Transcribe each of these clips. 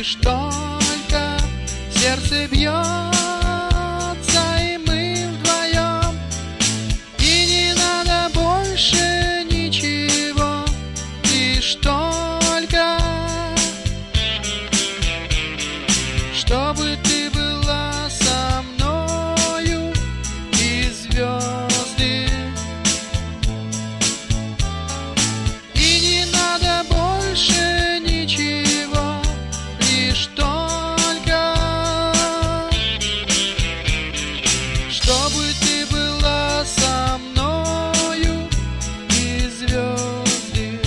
лишь только сердце бьется, и мы вдвоем, и не надо больше ничего, лишь только, чтобы ты была со мною, и звезды. И не надо больше ничего, лишь только, чтобы ты была со мною, и звезды.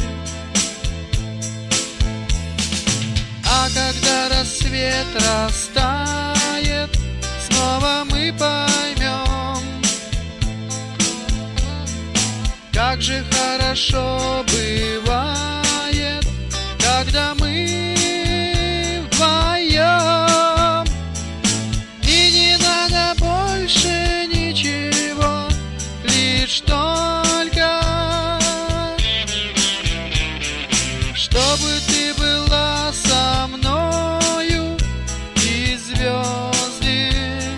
А когда рассвет растает, снова мы поймем, как же хорошо бывает, когда мы вдвоем. И не надо больше ничего, лишь только, чтобы ты была со мною, и звезды.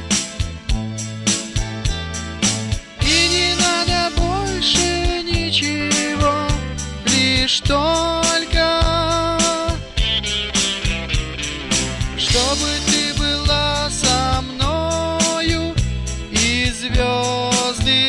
И не надо больше ничего, лишь только, чтобы ты была со мною, и звезды.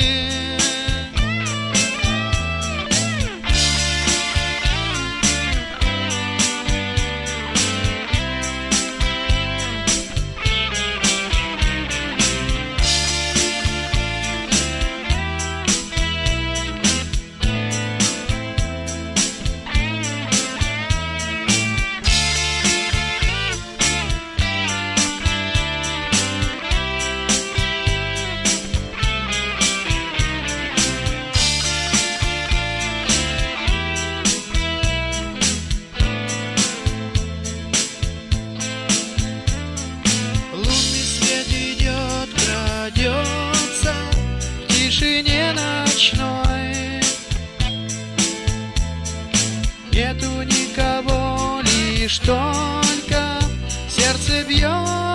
Лунный свет идет, крадется в тишине ночной. Нету никого, лишь только сердце бьет.